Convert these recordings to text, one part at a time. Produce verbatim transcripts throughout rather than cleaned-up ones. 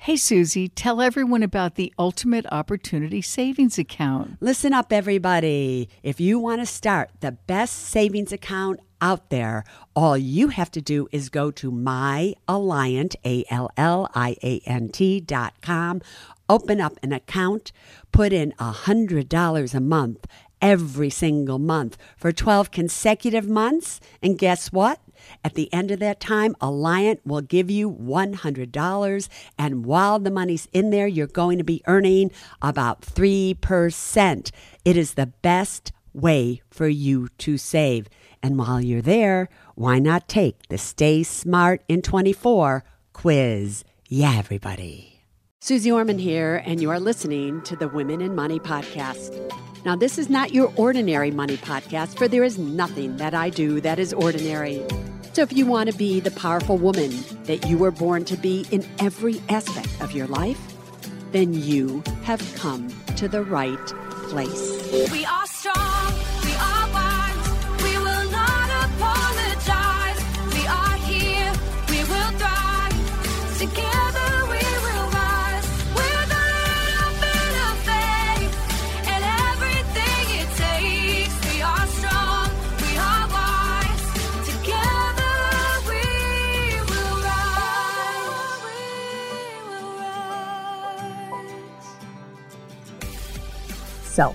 Hey, Susie, tell everyone about the Ultimate Opportunity Savings Account. Listen up, everybody. If you want to start the best savings account out there, all you have to do is go to myalliant, A L L I A N T dot com, open up an account, put in one hundred dollars a month every single month for twelve consecutive months, and guess what? At the end of that time, Alliant will give you one hundred dollars, and while the money's in there, you're going to be earning about three percent. It is the best way for you to save. And while you're there, why not take the Stay Smart in twenty-four quiz? Yeah, everybody. Susie Orman here, and you are listening to the Women in Money podcast. Now, this is not your ordinary money podcast, for there is nothing that I do that is ordinary. So if you want to be the powerful woman that you were born to be in every aspect of your life, then you have come to the right place. We are strong, we are wise, we will not apologize. We are here, we will thrive, together we will rise. With a little bit of faith and everything it takes. We are strong, we are wise, together we will rise. We will rise. So,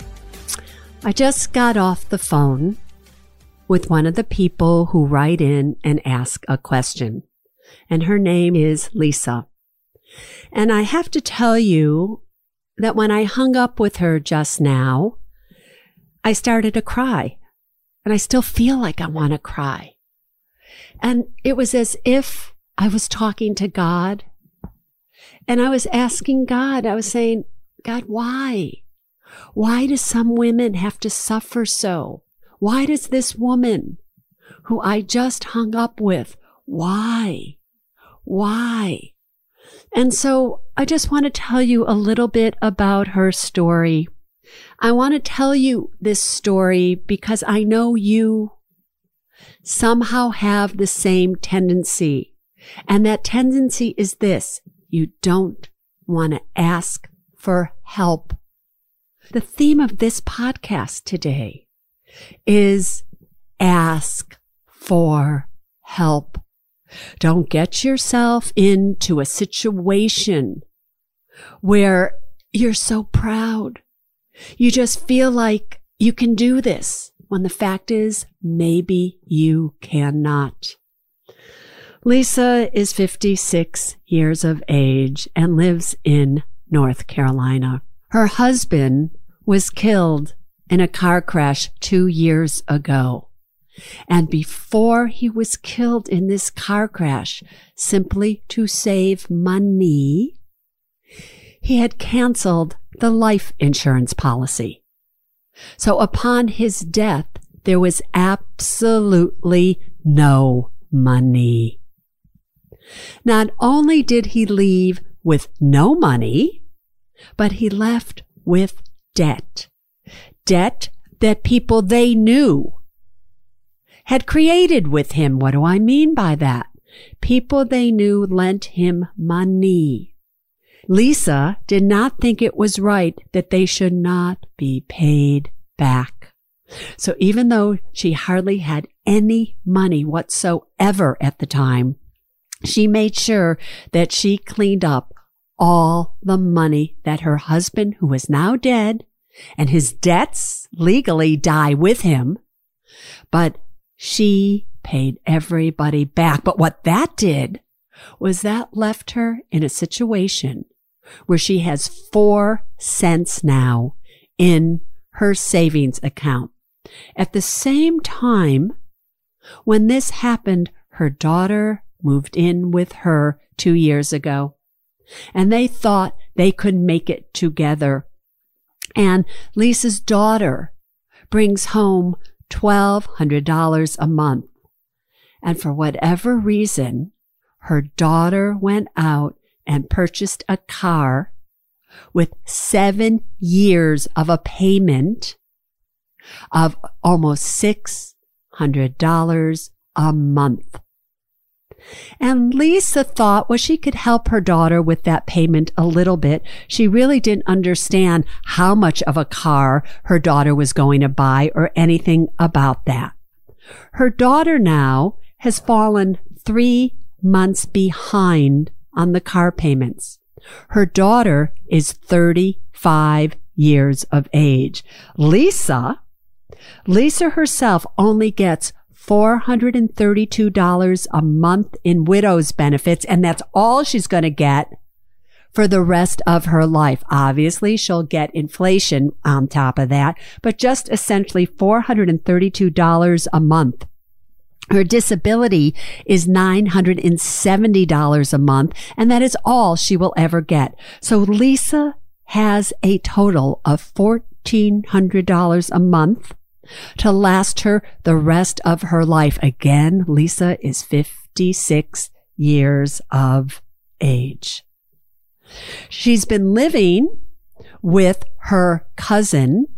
I just got off the phone with one of the people who write in and ask a question. And her name is Lisa. And I have to tell you that when I hung up with her just now, I started to cry. And I still feel like I want to cry. And it was as if I was talking to God. And I was asking God, I was saying, God, why? Why do some women have to suffer so? Why does this woman who I just hung up with, why? Why? And so I just want to tell you a little bit about her story. I want to tell you this story because I know you somehow have the same tendency. And that tendency is this: you don't want to ask for help. The theme of this podcast today is ask for help. Don't get yourself into a situation where you're so proud. You just feel like you can do this when the fact is maybe you cannot. Lisa is fifty-six years of age and lives in North Carolina. Her husband was killed in a car crash two years ago. And before he was killed in this car crash, simply to save money, he had canceled the life insurance policy. So upon his death, there was absolutely no money. Not only did he leave with no money, but he left with debt. Debt that people they knew had created with him. What do I mean by that? People they knew lent him money. Lisa did not think it was right that they should not be paid back. So even though she hardly had any money whatsoever at the time, she made sure that she cleaned up all the money that her husband, who is now dead, and his debts legally die with him, but she paid everybody back. But what that did was that left her in a situation where she has four cents now in her savings account. At the same time, when this happened, her daughter moved in with her two years ago. And they thought they could make it together. And Lisa's daughter brings home twelve hundred dollars a month. And for whatever reason, her daughter went out and purchased a car with seven years of a payment of almost six hundred dollars a month. And Lisa thought, well, she could help her daughter with that payment a little bit. She really didn't understand how much of a car her daughter was going to buy or anything about that. Her daughter now has fallen three months behind on the car payments. Her daughter is thirty-five years of age. Lisa, Lisa herself only gets four hundred thirty-two dollars a month in widow's benefits, and that's all she's going to get for the rest of her life. Obviously, she'll get inflation on top of that, but just essentially four hundred thirty-two dollars a month. Her disability is nine hundred seventy dollars a month, and that is all she will ever get. So Lisa has a total of fourteen hundred dollars a month to last her the rest of her life. Again, Lisa is fifty-six years of age. She's been living with her cousin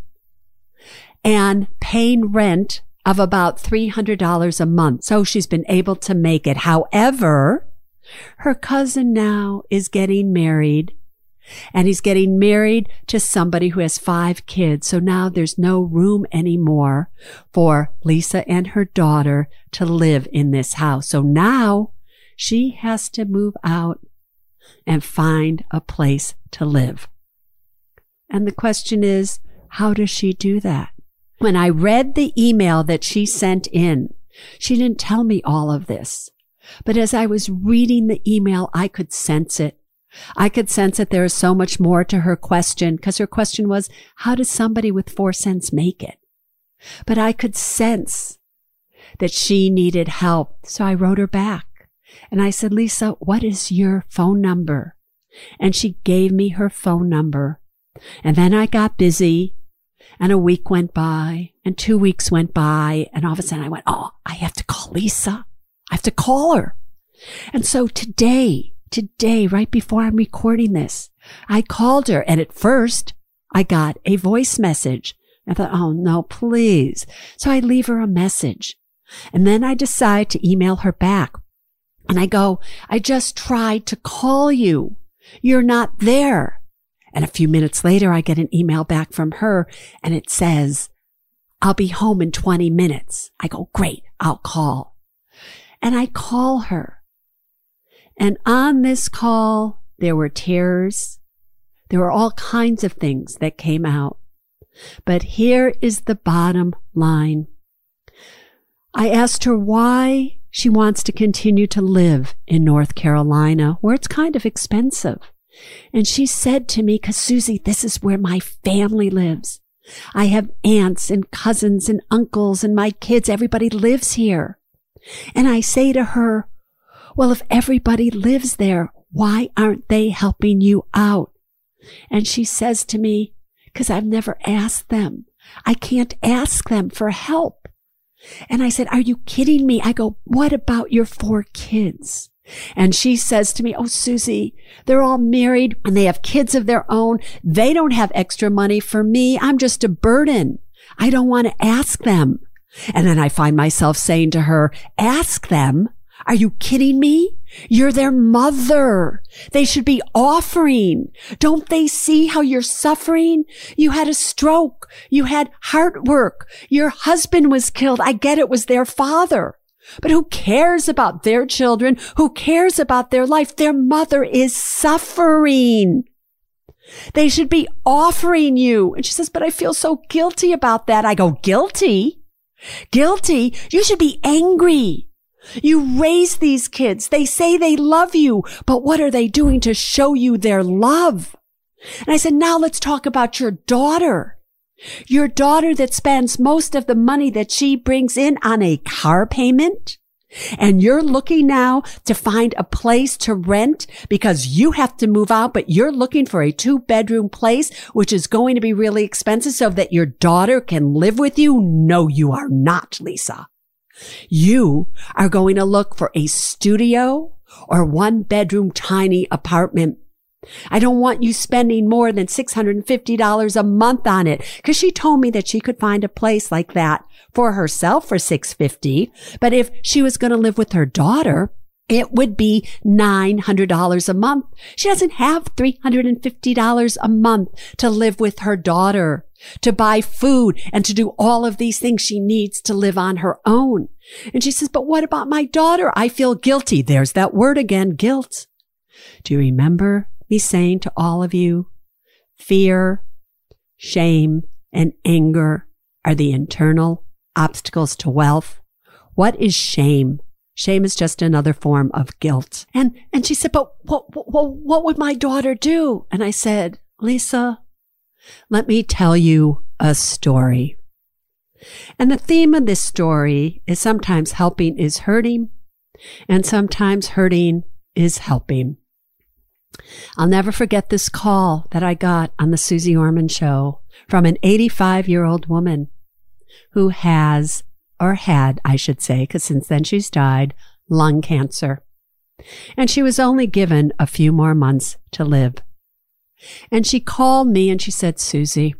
and paying rent of about three hundred dollars a month. So she's been able to make it. However, her cousin now is getting married, and he's getting married to somebody who has five kids. So now there's no room anymore for Lisa and her daughter to live in this house. So now she has to move out and find a place to live. And the question is, how does she do that? When I read the email that she sent in, she didn't tell me all of this. But as I was reading the email, I could sense it. I could sense that there is so much more to her question, because her question was, how does somebody with four cents make it? But I could sense that she needed help. So I wrote her back and I said, Lisa, what is your phone number? And she gave me her phone number. And then I got busy, and a week went by, and two weeks went by, and all of a sudden I went, oh, I have to call Lisa. I have to call her. And so today, Today, right before I'm recording this, I called her, and at first I got a voice message. I thought, oh no, please. So I leave her a message, and then I decide to email her back. And I go, I just tried to call you. You're not there. And a few minutes later, I get an email back from her, and it says, I'll be home in twenty minutes. I go, great, I'll call. And I call her. And on this call, there were tears. There were all kinds of things that came out. But here is the bottom line. I asked her why she wants to continue to live in North Carolina, where it's kind of expensive. And she said to me, because Susie, this is where my family lives. I have aunts and cousins and uncles and my kids. Everybody lives here. And I say to her, well, if everybody lives there, why aren't they helping you out? And she says to me, because I've never asked them. I can't ask them for help. And I said, are you kidding me? I go, what about your four kids? And she says to me, oh, Susie, they're all married and they have kids of their own. They don't have extra money for me. I'm just a burden. I don't want to ask them. And then I find myself saying to her, ask them? Are you kidding me? You're their mother. They should be offering. Don't they see how you're suffering? You had a stroke. You had heart work. Your husband was killed. I get it was their father. But who cares about their children? Who cares about their life? Their mother is suffering. They should be offering you. And she says, but I feel so guilty about that. I go, guilty? Guilty? You should be angry. You raise these kids. They say they love you, but what are they doing to show you their love? And I said, now let's talk about your daughter. Your daughter that spends most of the money that she brings in on a car payment. And you're looking now to find a place to rent because you have to move out, but you're looking for a two bedroom place, which is going to be really expensive so that your daughter can live with you. No, you are not, Lisa. You are going to look for a studio or one bedroom tiny apartment. I don't want you spending more than six hundred fifty dollars a month on it, because she told me that she could find a place like that for herself for six hundred fifty dollars. But if she was going to live with her daughter, it would be nine hundred dollars a month. She doesn't have three hundred fifty dollars a month to live with her daughter, to buy food, and to do all of these things she needs to live on her own. And she says, but what about my daughter? I feel guilty. There's that word again, guilt. Do you remember me saying to all of you, fear, shame, and anger are the internal obstacles to wealth? What is shame? Shame is just another form of guilt. And, and she said, but what, what, what would my daughter do? And I said, Lisa, let me tell you a story. And the theme of this story is sometimes helping is hurting, and sometimes hurting is helping. I'll never forget this call that I got on the Susie Orman show from an eighty-five-year-old woman who has, or had, I should say, because since then she's died, lung cancer. And she was only given a few more months to live. And she called me and she said, Susie,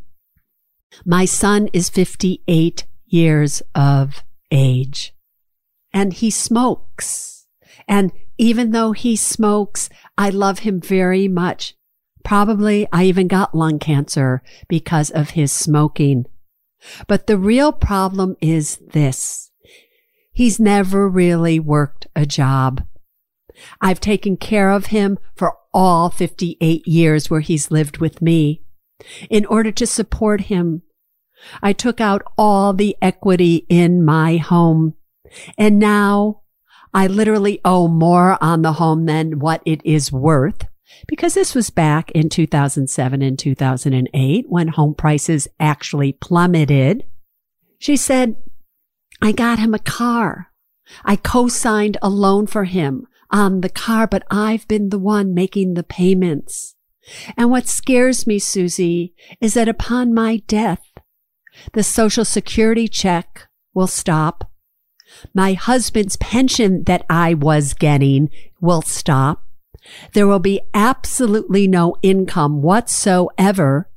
my son is fifty-eight years of age and he smokes. And even though he smokes, I love him very much. Probably I even got lung cancer because of his smoking. But the real problem is this. He's never really worked a job. I've taken care of him for all fifty-eight years where he's lived with me. In order to support him, I took out all the equity in my home. And now I literally owe more on the home than what it is worth, because this was back in two thousand seven and two thousand eight when home prices actually plummeted. She said, I got him a car. I co-signed a loan for him on the car, but I've been the one making the payments. And what scares me, Susie, is that upon my death, the Social Security check will stop. My husband's pension that I was getting will stop. There will be absolutely no income whatsoever.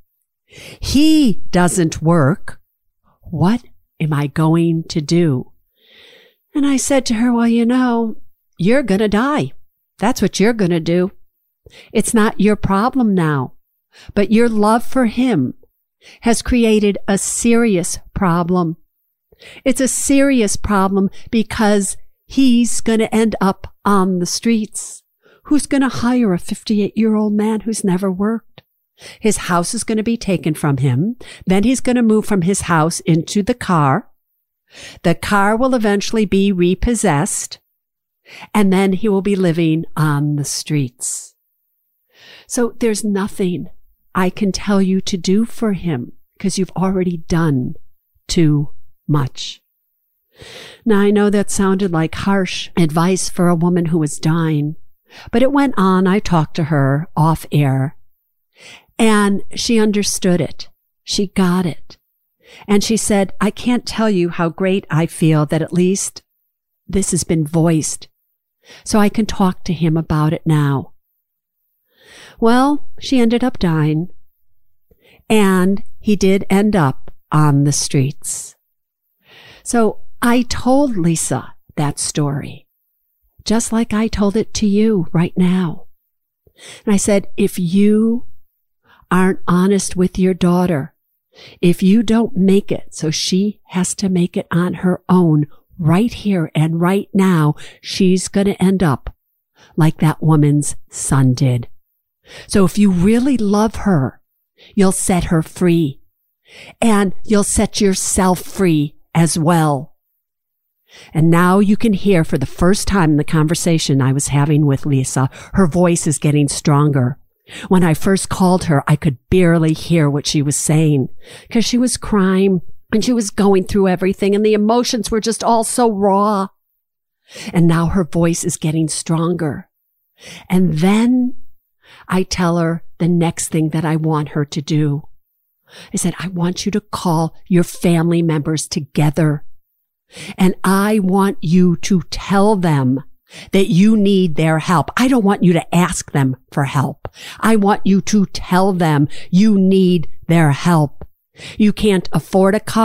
He doesn't work. What am I going to do? And I said to her, well, you know, you're going to die. That's what you're going to do. It's not your problem now, but your love for him has created a serious problem. It's a serious problem because he's going to end up on the streets. Who's going to hire a fifty-eight-year-old man who's never worked? His house is going to be taken from him. Then he's going to move from his house into the car. The car will eventually be repossessed. And then he will be living on the streets. So there's nothing I can tell you to do for him because you've already done too much. Now, I know that sounded like harsh advice for a woman who was dying, but it went on. I talked to her off air, and she understood it. She got it. And she said, I can't tell you how great I feel that at least this has been voiced, so I can talk to him about it now. Well, she ended up dying, and he did end up on the streets. So I told Lisa that story, just like I told it to you right now. And I said, if you aren't honest with your daughter, if you don't make it so she has to make it on her own right here and right now, she's going to end up like that woman's son did. So if you really love her, you'll set her free, and you'll set yourself free as well. And now you can hear for the first time in the conversation I was having with Lisa, her voice is getting stronger. When I first called her, I could barely hear what she was saying because she was crying and she was going through everything and the emotions were just all so raw. And now her voice is getting stronger. And then I tell her the next thing that I want her to do. I said, I want you to call your family members together. And I want you to tell them that you need their help. I don't want you to ask them for help. I want you to tell them you need their help. You can't afford a car.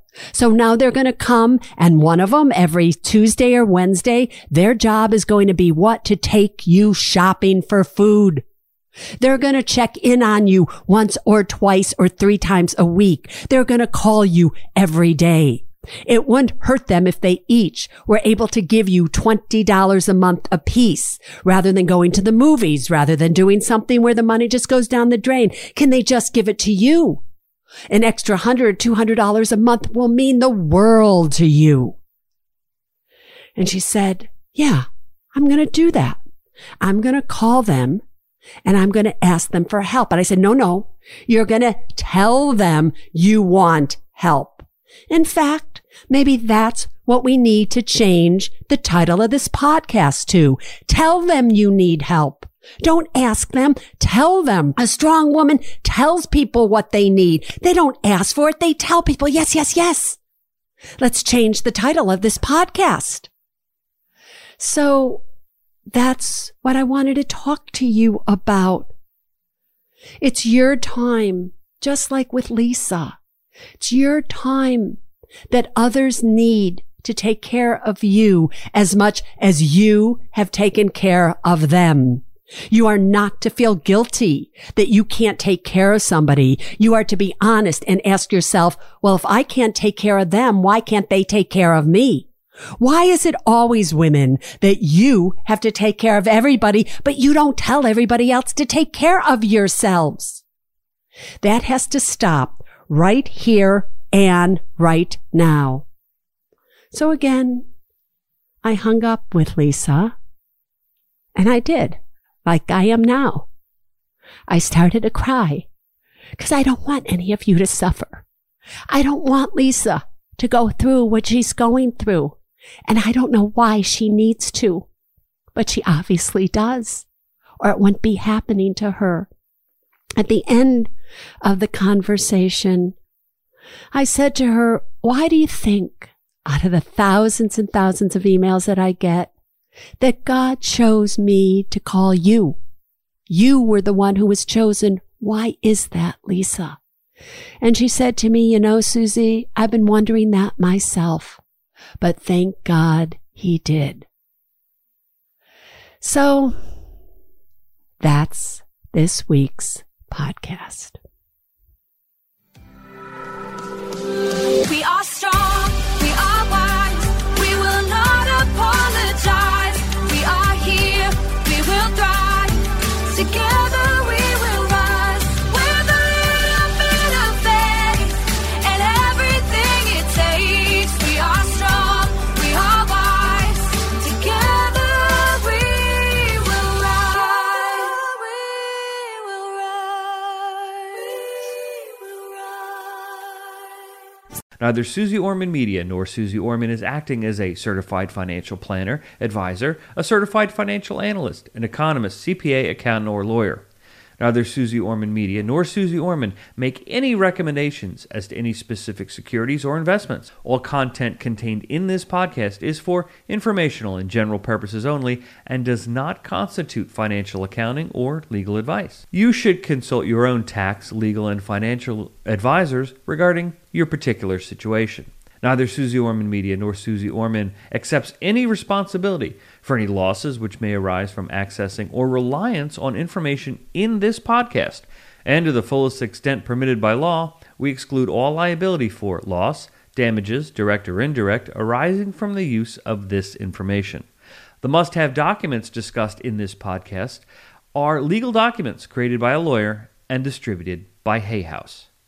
So now they're going to come, and one of them every Tuesday or Wednesday, their job is going to be what? To take you shopping for food. They're going to check in on you once or twice or three times a week. They're going to call you every day. It wouldn't hurt them if they each were able to give you twenty dollars a month apiece rather than going to the movies, rather than doing something where the money just goes down the drain. Can they just give it to you? An extra one hundred dollars, two hundred dollars a month will mean the world to you. And she said, yeah, I'm going to do that. I'm going to call them and I'm going to ask them for help. And I said, no, no, you're going to tell them you want help. In fact, maybe that's what we need to change the title of this podcast to. Tell them you need help. Don't ask them. Tell them. A strong woman tells people what they need. They don't ask for it. They tell people, yes, yes, yes. Let's change the title of this podcast. So that's what I wanted to talk to you about. It's your time, just like with Lisa. It's your time that others need to take care of you as much as you have taken care of them. You are not to feel guilty that you can't take care of somebody. You are to be honest and ask yourself, well, if I can't take care of them, why can't they take care of me? Why is it always, women, that you have to take care of everybody, but you don't tell everybody else to take care of yourselves? That has to stop right here and right now. So again, I hung up with Lisa, and I did, like I am now. I started to cry because I don't want any of you to suffer. I don't want Lisa to go through what she's going through, and I don't know why she needs to, but she obviously does, or it wouldn't be happening to her. At the end of the conversation, I said to her, why do you think, out of the thousands and thousands of emails that I get, that God chose me to call you? You were the one who was chosen. Why is that, Lisa? And she said to me, you know, Susie, I've been wondering that myself, but thank God he did. So that's this week's podcast. We are strong, we are wise, we will not apologize. We are here, we will thrive, together we will rise. With a little bit of faith and everything it takes. We are strong, we are wise, together we will rise. We will rise, we will rise. Neither Susie Orman Media nor Susie Orman is acting as a certified financial planner, advisor, a certified financial analyst, an economist, C P A, accountant, or lawyer. Neither Susie Orman Media nor Susie Orman make any recommendations as to any specific securities or investments. All content contained in this podcast is for informational and general purposes only and does not constitute financial accounting or legal advice. You should consult your own tax, legal, and financial advisors regarding your particular situation. Neither Susie Orman Media nor Susie Orman accepts any responsibility for any losses which may arise from accessing or reliance on information in this podcast. And to the fullest extent permitted by law, we exclude all liability for loss, damages, direct or indirect, arising from the use of this information. The must-have documents discussed in this podcast are legal documents created by a lawyer and distributed by Hay House.